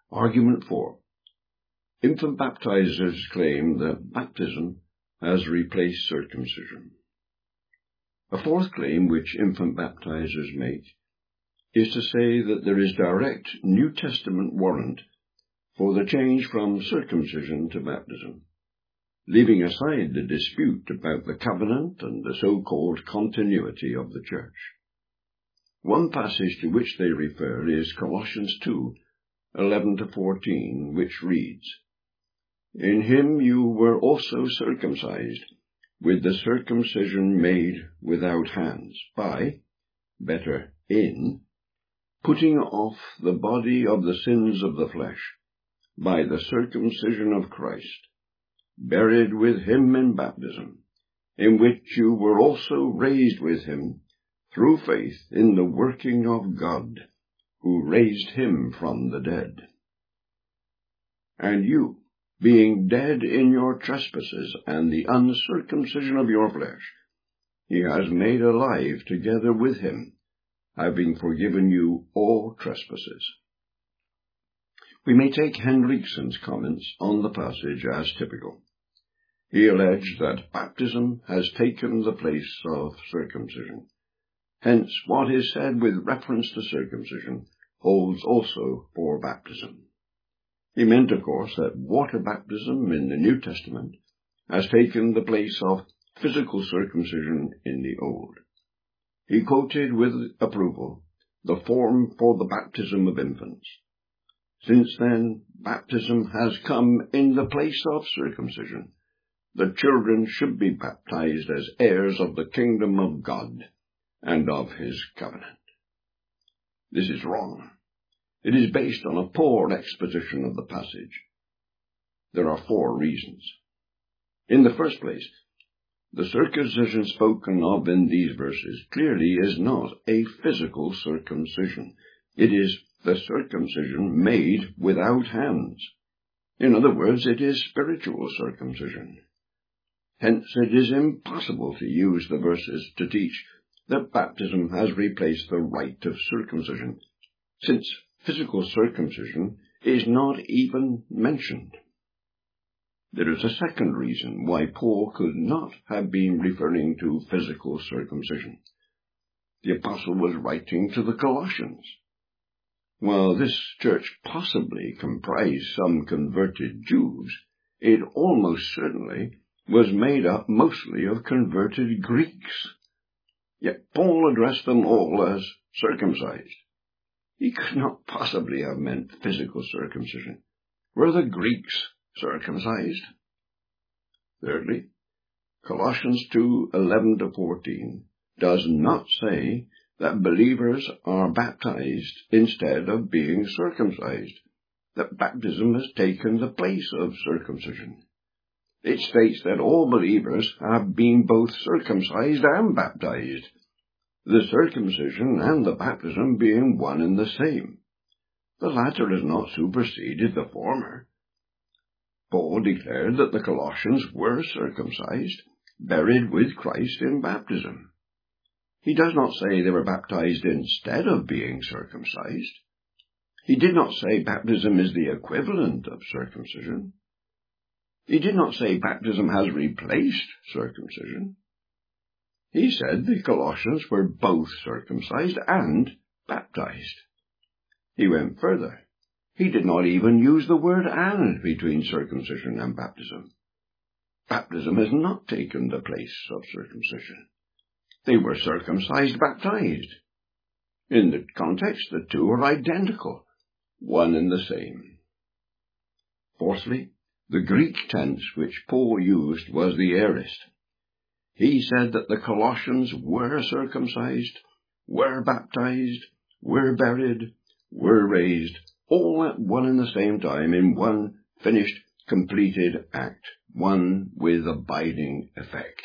Argument 4. Infant baptizers claim that baptism has replaced circumcision. A fourth claim which infant baptizers make is to say that there is direct New Testament warrant for the change from circumcision to baptism, leaving aside the dispute about the covenant and the so-called continuity of the church. One passage to which they refer is Colossians 2:11-14, which reads, "In him you were also circumcised, with the circumcision made without hands, by, better, in, putting off the body of the sins of the flesh, by the circumcision of Christ, buried with him in baptism, in which you were also raised with him, through faith in the working of God, who raised him from the dead. And you, being dead in your trespasses and the uncircumcision of your flesh, he has made alive together with him, having forgiven you all trespasses." We may take Henriksen's comments on the passage as typical. He alleged that baptism has taken the place of circumcision. Hence, what is said with reference to circumcision holds also for baptism. He meant, of course, that water baptism in the New Testament has taken the place of physical circumcision in the Old. He quoted with approval the form for the baptism of infants. Since then, baptism has come in the place of circumcision. The children should be baptized as heirs of the kingdom of God and of his covenant. This is wrong. It is based on a poor exposition of the passage. There are 4 reasons. In the first place, the circumcision spoken of in these verses clearly is not a physical circumcision. It is the circumcision made without hands. In other words, it is spiritual circumcision. Hence, it is impossible to use the verses to teach that baptism has replaced the rite of circumcision, since physical circumcision is not even mentioned. There is a second reason why Paul could not have been referring to physical circumcision. The apostle was writing to the Colossians. While this church possibly comprised some converted Jews, it almost certainly was made up mostly of converted Greeks. Yet Paul addressed them all as circumcised. He could not possibly have meant physical circumcision. Were the Greeks circumcised? Thirdly, Colossians 2:11-14 does not say that believers are baptized instead of being circumcised, that baptism has taken the place of circumcision. It states that all believers have been both circumcised and baptized, the circumcision and the baptism being one and the same. The latter has not superseded the former. Paul declared that the Colossians were circumcised, buried with Christ in baptism. He does not say they were baptized instead of being circumcised. He did not say baptism is the equivalent of circumcision. He did not say baptism has replaced circumcision. He said the Colossians were both circumcised and baptized. He went further. He did not even use the word "and" between circumcision and baptism. Baptism has not taken the place of circumcision. They were circumcised, baptized. In the context, the two are identical, one and the same. Fourthly, the Greek tense which Paul used was the aorist. He said that the Colossians were circumcised, were baptized, were buried, were raised, all at one and the same time in one finished, completed act, one with abiding effect.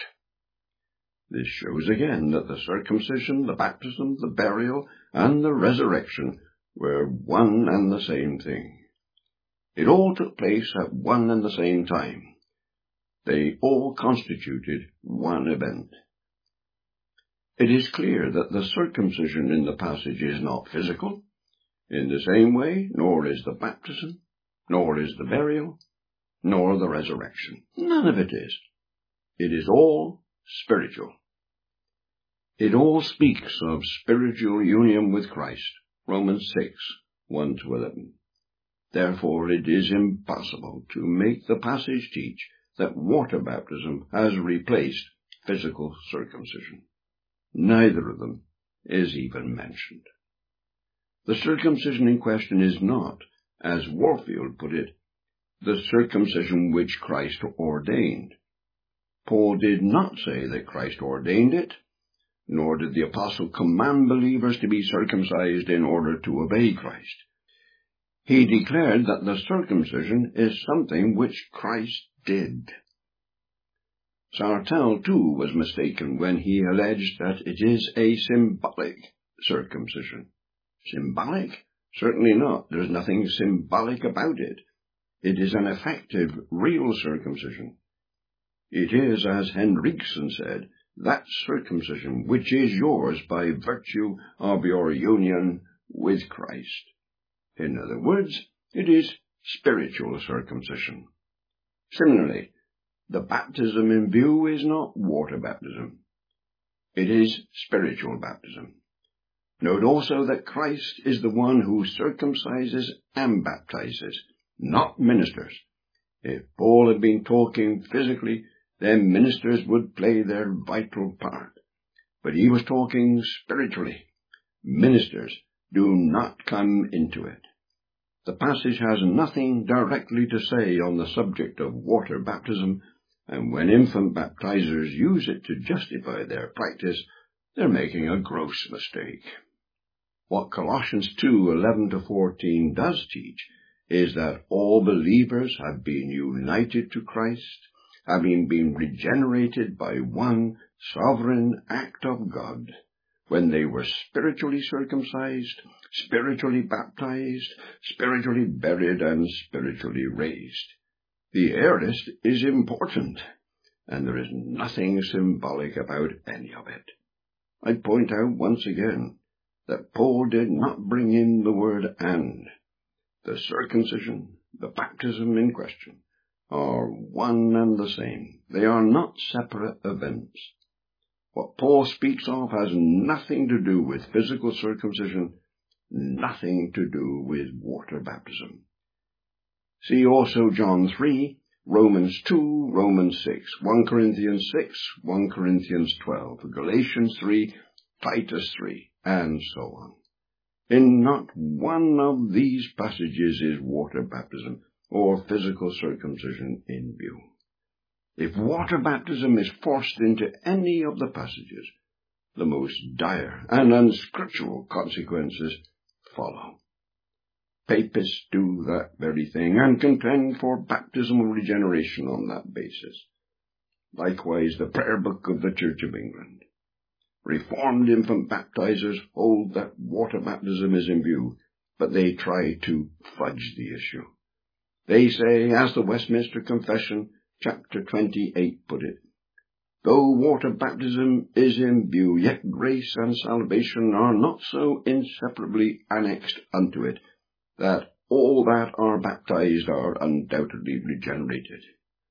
This shows again that the circumcision, the baptism, the burial, and the resurrection were one and the same thing. It all took place at one and the same time. They all constituted one event. It is clear that the circumcision in the passage is not physical. In the same way, nor is the baptism, nor is the burial, nor the resurrection. None of it is. It is all spiritual. It all speaks of spiritual union with Christ. Romans 6, 1-11. Therefore, it is impossible to make the passage teach that water baptism has replaced physical circumcision. Neither of them is even mentioned. The circumcision in question is not, as Warfield put it, the circumcision which Christ ordained. Paul did not say that Christ ordained it, nor did the apostle command believers to be circumcised in order to obey Christ. He declared that the circumcision is something which Christ did. Sartell, too, was mistaken when he alleged that it is a symbolic circumcision. Symbolic? Certainly not. There's nothing symbolic about it. It is an effective, real circumcision. It is, as Henriksen said, that circumcision which is yours by virtue of your union with Christ. In other words, it is spiritual circumcision. Similarly, the baptism in view is not water baptism. It is spiritual baptism. Note also that Christ is the one who circumcises and baptizes, not ministers. If Paul had been talking physically, then ministers would play their vital part. But he was talking spiritually. Ministers do not come into it. The passage has nothing directly to say on the subject of water baptism, and when infant baptizers use it to justify their practice, they're making a gross mistake. What Colossians 2:11-14 does teach is that all believers have been united to Christ, having been regenerated by one sovereign act of God, when they were spiritually circumcised, spiritually baptized, spiritually buried, and spiritually raised. The aorist is important, and there is nothing symbolic about any of it. I point out once again that Paul did not bring in the word and. The circumcision, the baptism in question, are one and the same. They are not separate events. What Paul speaks of has nothing to do with physical circumcision, nothing to do with water baptism. See also John 3, Romans 2, Romans 6, 1 Corinthians 6, 1 Corinthians 12, Galatians 3, Titus 3, and so on. In not one of these passages is water baptism or physical circumcision in view. If water baptism is forced into any of the passages, the most dire and unscriptural consequences follow. Papists do that very thing and contend for baptismal regeneration on that basis. Likewise, the Prayer Book of the Church of England. Reformed infant baptizers hold that water baptism is in view, but they try to fudge the issue. They say, as the Westminster Confession, chapter 28 put it, though water baptism is in view, yet grace and salvation are not so inseparably annexed unto it, that all that are baptized are undoubtedly regenerated.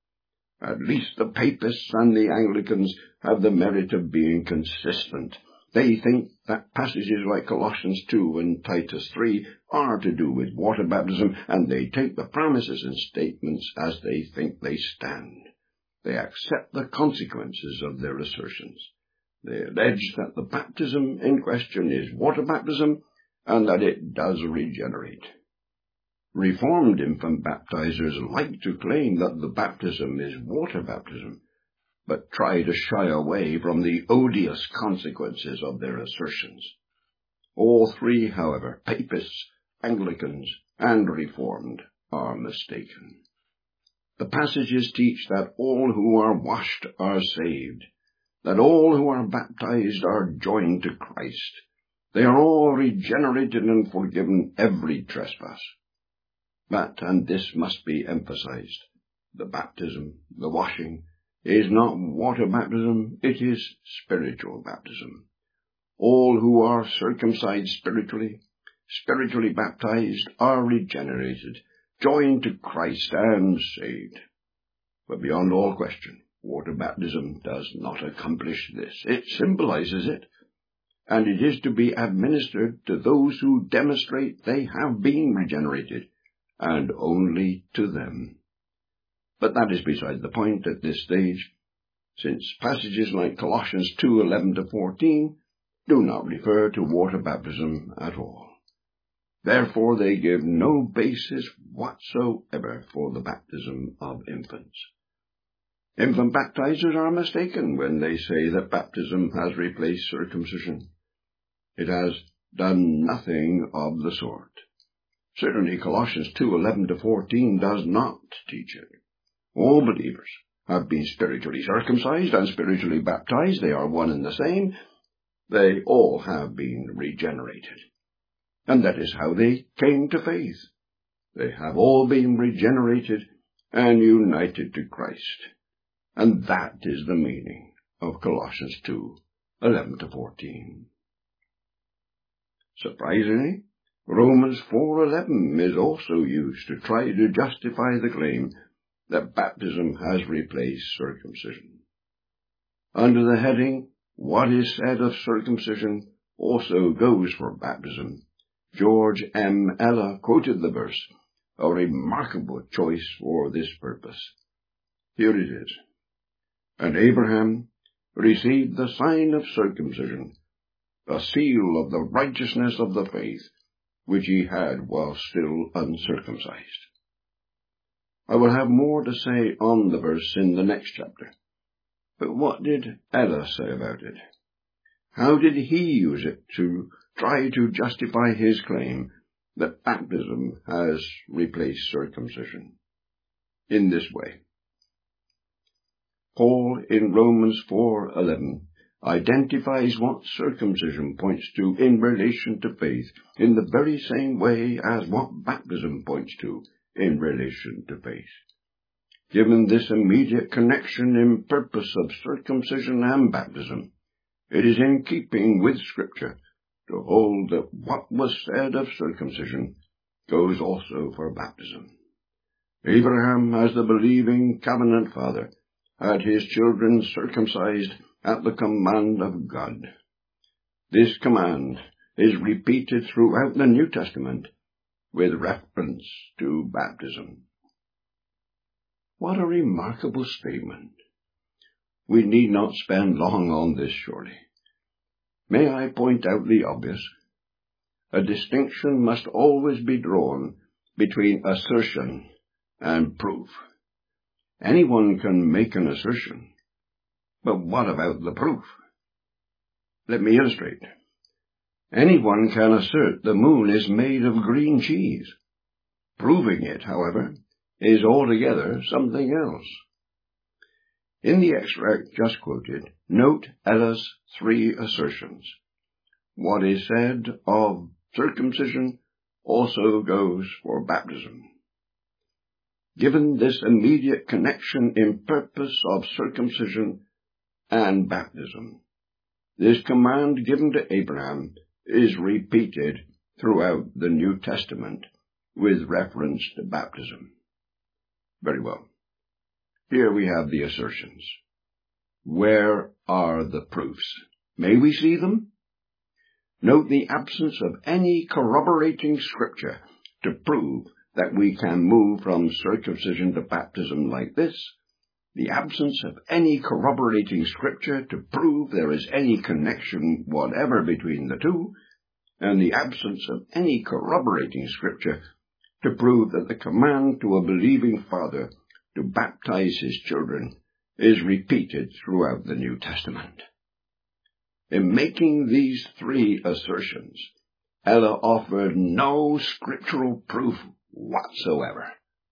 At least the Papists and the Anglicans have the merit of being consistent. They think that passages like Colossians 2 and Titus 3 are to do with water baptism, and they take the promises and statements as they think they stand. They accept the consequences of their assertions. They allege that the baptism in question is water baptism, and that it does regenerate. Reformed infant baptizers like to claim that the baptism is water baptism, but try to shy away from the odious consequences of their assertions. All three, however, Papists, Anglicans, and Reformed, are mistaken. The passages teach that all who are washed are saved, that all who are baptized are joined to Christ. They are all regenerated and forgiven every trespass. But, and this must be emphasized, the baptism, the washing, is not water baptism, it is spiritual baptism. All who are circumcised spiritually, spiritually baptized are regenerated, joined to Christ, and saved. But beyond all question, water baptism does not accomplish this. It symbolizes it, and it is to be administered to those who demonstrate they have been regenerated, and only to them. But that is beside the point at this stage, since passages like Colossians 2:11-14 do not refer to water baptism at all. Therefore they give no basis whatsoever for the baptism of infants. Infant baptizers are mistaken when they say that baptism has replaced circumcision. It has done nothing of the sort. Certainly Colossians 2:11-14 does not teach it. All believers have been spiritually circumcised and spiritually baptized. They are one and the same. They all have been regenerated. And that is how they came to faith. They have all been regenerated and united to Christ. And that is the meaning of Colossians 2:11-14. Surprisingly, Romans 4:11 is also used to try to justify the claim that baptism has replaced circumcision. Under the heading, "What is said of circumcision also goes for baptism," George M. Ella quoted the verse, a remarkable choice for this purpose. Here it is. "And Abraham received the sign of circumcision, a seal of the righteousness of the faith, which he had while still uncircumcised." I will have more to say on the verse in the next chapter. But what did Ella say about it? How did he use it to try to justify his claim that baptism has replaced circumcision? In this way. Paul in Romans 4:11 identifies what circumcision points to in relation to faith in the very same way as what baptism points to in relation to faith. Given this immediate connection in purpose of circumcision and baptism, it is in keeping with Scripture to hold that what was said of circumcision goes also for baptism. Abraham, as the believing covenant father, had his children circumcised at the command of God. This command is repeated throughout the New Testament with reference to baptism. What a remarkable statement. We need not spend long on this, surely. May I point out the obvious? A distinction must always be drawn between assertion and proof. Anyone can make an assertion, but what about the proof? Let me illustrate. Anyone can assert the moon is made of green cheese. Proving it, however, is altogether something else. In the extract just quoted, note Ella's three assertions. What is said of circumcision also goes for baptism. Given this immediate connection in purpose of circumcision and baptism, this command given to Abraham is repeated throughout the New Testament with reference to baptism. Very well. Here we have the assertions. Where are the proofs? May we see them? Note the absence of any corroborating Scripture to prove that we can move from circumcision to baptism like this, the absence of any corroborating Scripture to prove there is any connection whatever between the two, and the absence of any corroborating Scripture to prove that the command to a believing father to baptize his children is repeated throughout the New Testament. In making these three assertions, Ella offered no scriptural proof whatsoever.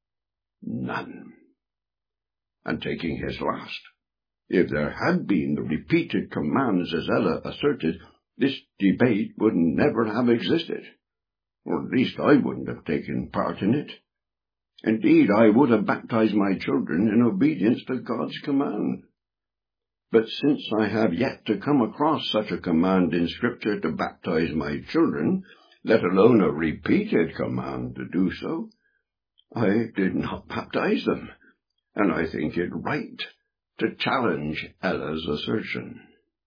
None. And taking his last, if there had been the repeated commands as Ella asserted, this debate would never have existed, or at least I wouldn't have taken part in it. Indeed, I would have baptized my children in obedience to God's command. But since I have yet to come across such a command in Scripture to baptize my children, let alone a repeated command to do so. I did not baptize them, and I think it right to challenge Ella's assertion.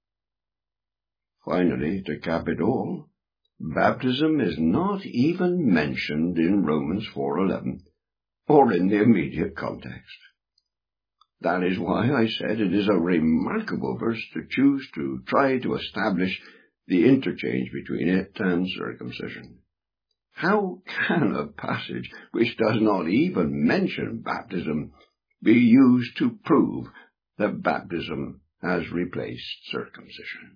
Finally, to cap it all, baptism is not even mentioned in Romans 4:11, or in the immediate context. That is why I said it is a remarkable verse to choose to try to establish the interchange between it and circumcision. How can a passage which does not even mention baptism be used to prove that baptism has replaced circumcision?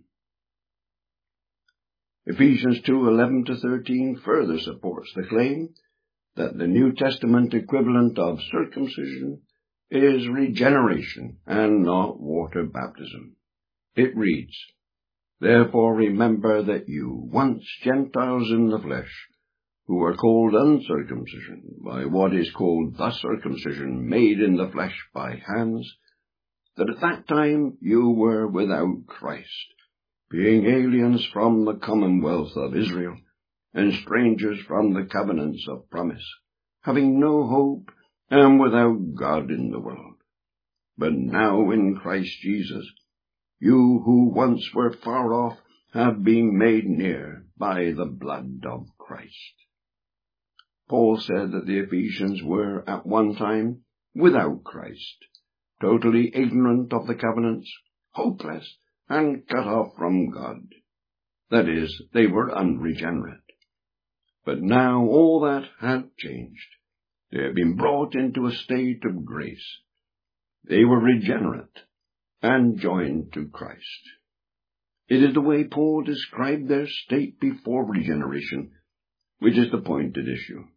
Ephesians 2:11-13 further supports the claim that the New Testament equivalent of circumcision is regeneration and not water baptism. It reads, "Therefore remember that you, once Gentiles in the flesh, who were called uncircumcision by what is called the circumcision made in the flesh by hands, that at that time you were without Christ, being aliens from the commonwealth of Israel, and strangers from the covenants of promise, having no hope, and without God in the world. But now in Christ Jesus, you who once were far off have been made near by the blood of Christ." Paul said that the Ephesians were at one time without Christ, totally ignorant of the covenants, hopeless, and cut off from God. That is, they were unregenerate. But now all that had changed. They had been brought into a state of grace. They were regenerate and joined to Christ. It is the way Paul described their state before regeneration, which is the point at issue.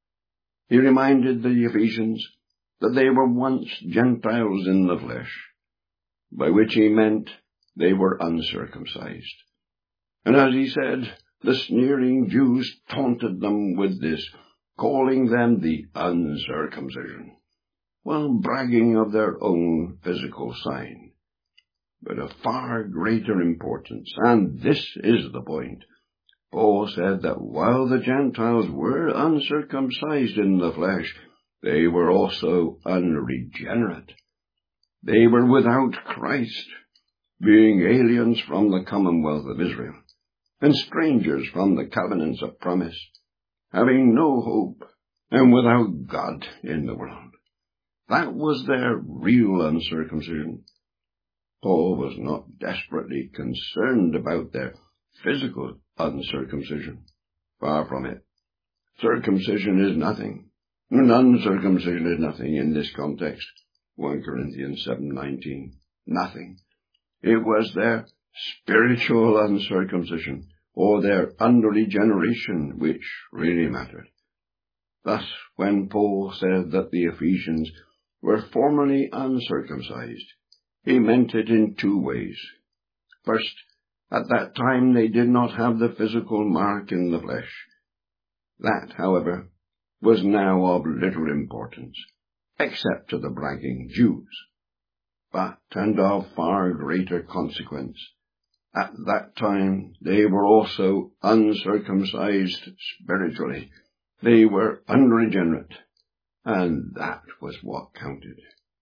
He reminded the Ephesians that they were once Gentiles in the flesh, by which he meant they were uncircumcised. And as he said, the sneering Jews taunted them with this, calling them the uncircumcision, while bragging of their own physical sign. But of far greater importance, and this is the point, Paul said that while the Gentiles were uncircumcised in the flesh, they were also unregenerate. They were without Christ, being aliens from the commonwealth of Israel, and strangers from the covenants of promise, having no hope, and without God in the world. That was their real uncircumcision. Paul was not desperately concerned about their physical uncircumcision. Far from it. Circumcision is nothing, and uncircumcision is nothing in this context. 1 Corinthians 7:19. Nothing. It was their spiritual uncircumcision, or their unregeneration, which really mattered. Thus, when Paul said that the Ephesians were formerly uncircumcised, he meant it in two ways. First, at that time they did not have the physical mark in the flesh. That, however, was now of little importance, except to the bragging Jews. But, and of far greater consequence, at that time they were also uncircumcised spiritually. They were unregenerate, and that was what counted.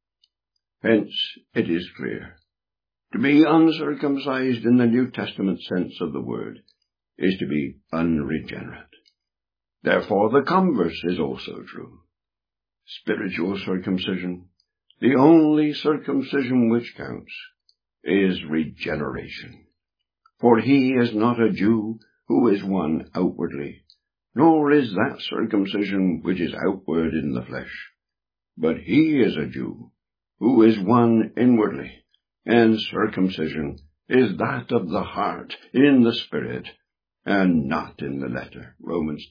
Hence, it is clear, to be uncircumcised in the New Testament sense of the word is to be unregenerate. Therefore, the converse is also true. Spiritual circumcision, the only circumcision which counts, is regeneration. For he is not a Jew who is one outwardly, nor is that circumcision which is outward in the flesh, but he is a Jew who is one inwardly, and circumcision is that of the heart in the spirit, and not in the letter. Romans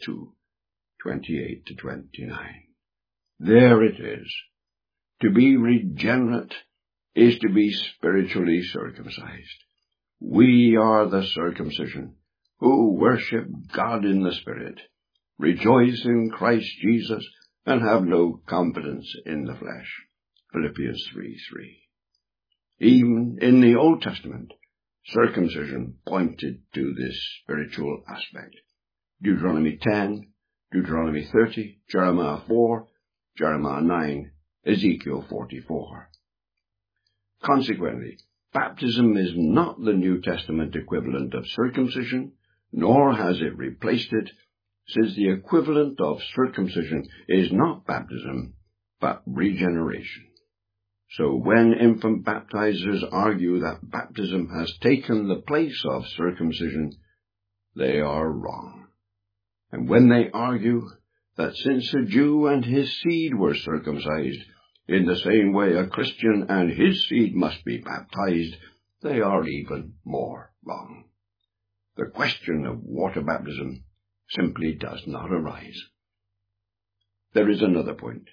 2:28-29. There it is. To be regenerate is to be spiritually circumcised. We are the circumcision who worship God in the Spirit, rejoice in Christ Jesus, and have no confidence in the flesh. Philippians 3:3. Even in the Old Testament, circumcision pointed to this spiritual aspect. Deuteronomy 10, Deuteronomy 30, Jeremiah 4, Jeremiah 9, Ezekiel 44. Consequently, baptism is not the New Testament equivalent of circumcision, nor has it replaced it, since the equivalent of circumcision is not baptism, but regeneration. So when infant baptizers argue that baptism has taken the place of circumcision, they are wrong. And when they argue that since a Jew and his seed were circumcised, in the same way a Christian and his seed must be baptized, they are even more wrong. The question of water baptism simply does not arise. There is another point.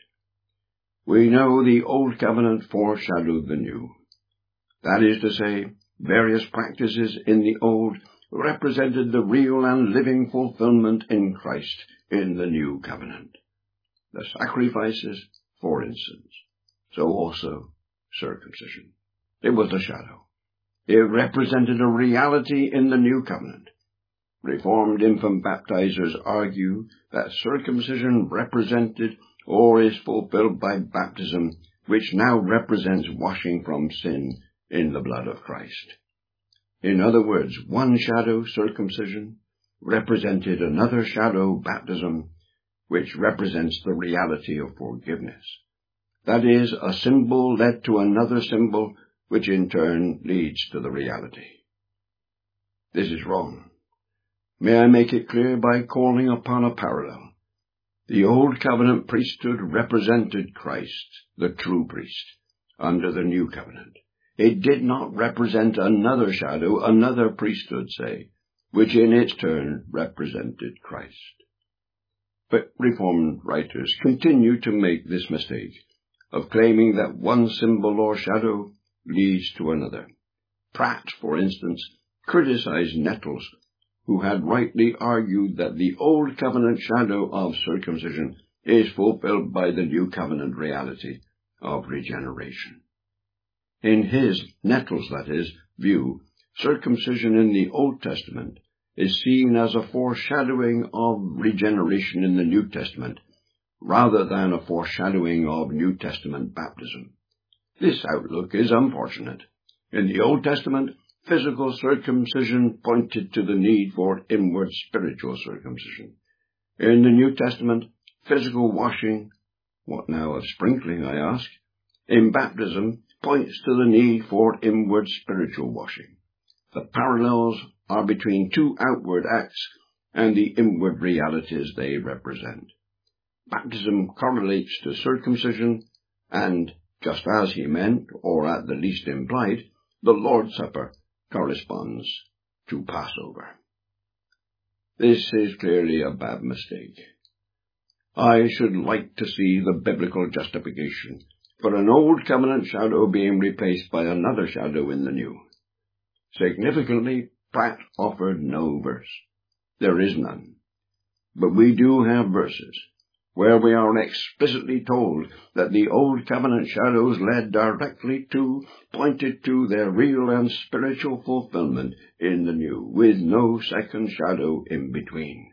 We know the Old Covenant foreshadowed the New. That is to say, various practices in the Old represented the real and living fulfillment in Christ in the New Covenant. The sacrifices, for instance, so also circumcision. It was a shadow. It represented a reality in the New Covenant. Reformed infant baptizers argue that circumcision represented or is fulfilled by baptism, which now represents washing from sin in the blood of Christ. In other words, one shadow, circumcision, represented another shadow, baptism, which represents the reality of forgiveness. That is, a symbol led to another symbol, which in turn leads to the reality. This is wrong. May I make it clear by calling upon a parallel? The Old Covenant priesthood represented Christ, the true priest, under the New Covenant. It did not represent another shadow, another priesthood, say, which in its turn represented Christ. But Reformed writers continue to make this mistake of claiming that one symbol or shadow leads to another. Pratt, for instance, criticized Nettles, who had rightly argued that the Old Covenant shadow of circumcision is fulfilled by the New Covenant reality of regeneration. In his, Nettles that is, view, circumcision in the Old Testament is seen as a foreshadowing of regeneration in the New Testament, rather than a foreshadowing of New Testament baptism. This outlook is unfortunate. In the Old Testament, physical circumcision pointed to the need for inward spiritual circumcision. In the New Testament, physical washing, what now of sprinkling, I ask, in baptism points to the need for inward spiritual washing. The parallels are between two outward acts and the inward realities they represent. Baptism correlates to circumcision, and, just as he meant, or at the least implied, the Lord's Supper corresponds to Passover. This is clearly a bad mistake. I should like to see the biblical justification for an Old Covenant shadow being replaced by another shadow in the New. Significantly, Pratt offered no verse. There is none. But we do have verses where we are explicitly told that the Old Covenant shadows led directly to, pointed to their real and spiritual fulfillment in the New, with no second shadow in between.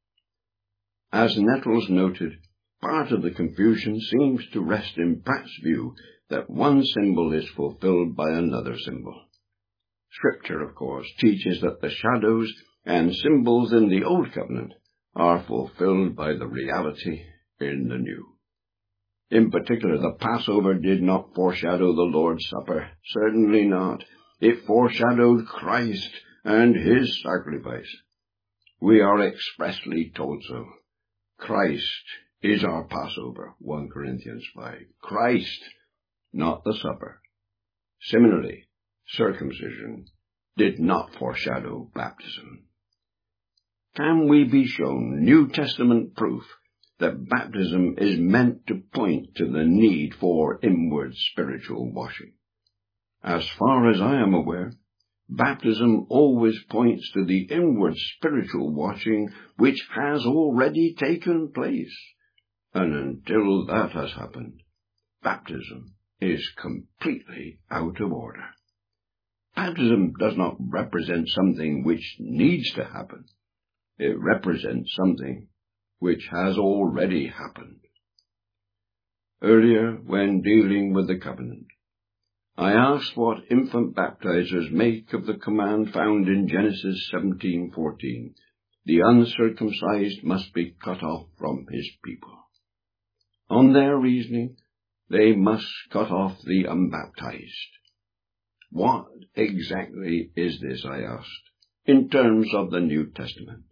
As Nettles noted, part of the confusion seems to rest in Pratt's view that one symbol is fulfilled by another symbol. Scripture, of course, teaches that the shadows and symbols in the Old Covenant are fulfilled by the reality in the New. In particular, the Passover did not foreshadow the Lord's Supper. Certainly not. It foreshadowed Christ and his sacrifice. We are expressly told so. Christ is our Passover, 1 Corinthians 5. Christ, not the supper. Similarly, circumcision did not foreshadow baptism. Can we be shown New Testament proof that baptism is meant to point to the need for inward spiritual washing? As far as I am aware, baptism always points to the inward spiritual washing which has already taken place. And until that has happened, baptism is completely out of order. Baptism does not represent something which needs to happen. It represents something which has already happened. Earlier, when dealing with the covenant, I asked what infant baptizers make of the command found in Genesis 17:14. The uncircumcised must be cut off from his people. On their reasoning, they must cut off the unbaptized. What exactly is this, I asked, in terms of the New Testament?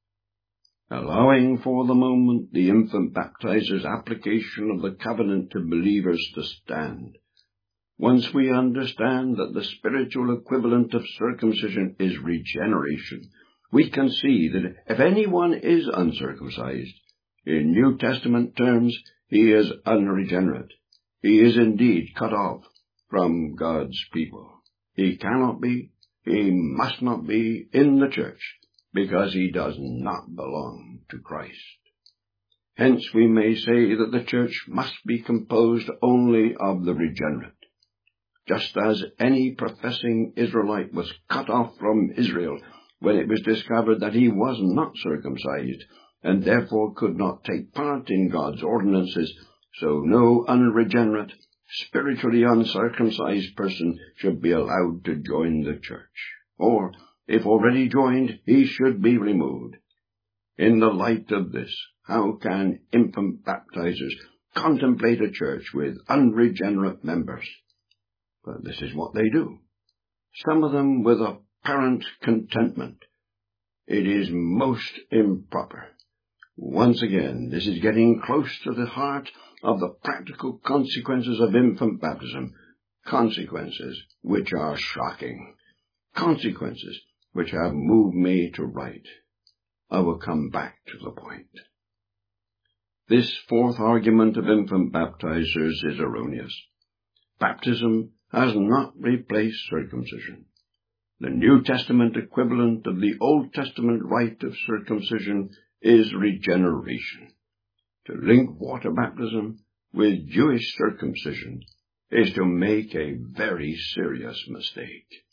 Allowing for the moment the infant baptizer's application of the covenant to believers to stand, once we understand that the spiritual equivalent of circumcision is regeneration, we can see that if anyone is uncircumcised, in New Testament terms, he is unregenerate. He is indeed cut off from God's people. He cannot be, he must not be in the church, because he does not belong to Christ. Hence we may say that the church must be composed only of the regenerate. Just as any professing Israelite was cut off from Israel when it was discovered that he was not circumcised, and therefore could not take part in God's ordinances, so no unregenerate, spiritually uncircumcised person should be allowed to join the church. Or, if already joined, he should be removed. In the light of this, how can infant baptizers contemplate a church with unregenerate members? But this is what they do. Some of them with apparent contentment. It is most improper. Once again, this is getting close to the heart of the practical consequences of infant baptism, consequences which are shocking, consequences which have moved me to write. I will come back to the point. This fourth argument of infant baptizers is erroneous. Baptism has not replaced circumcision. The New Testament equivalent of the Old Testament rite of circumcision is regeneration. To link water baptism with Jewish circumcision is to make a very serious mistake.